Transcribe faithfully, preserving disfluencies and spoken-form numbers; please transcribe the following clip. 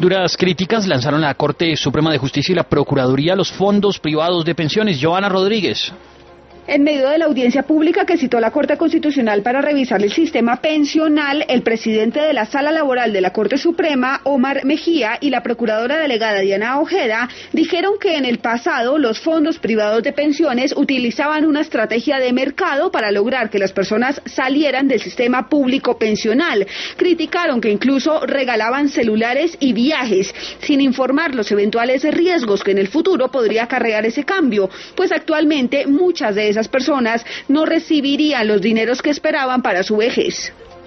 Duras críticas lanzaron la Corte Suprema de Justicia y la Procuraduría a los fondos privados de pensiones. Joana Rodríguez. En medio de la audiencia pública que citó la Corte Constitucional para revisar el sistema pensional, el presidente de la Sala Laboral de la Corte Suprema, Omar Mejía, y la procuradora delegada Diana Ojeda dijeron que en el pasado los fondos privados de pensiones utilizaban una estrategia de mercado para lograr que las personas salieran del sistema público pensional. Criticaron que incluso regalaban celulares y viajes, sin informar los eventuales riesgos que en el futuro podría acarrear ese cambio, pues actualmente muchas de esas personas no recibirían los dineros que esperaban para su vejez.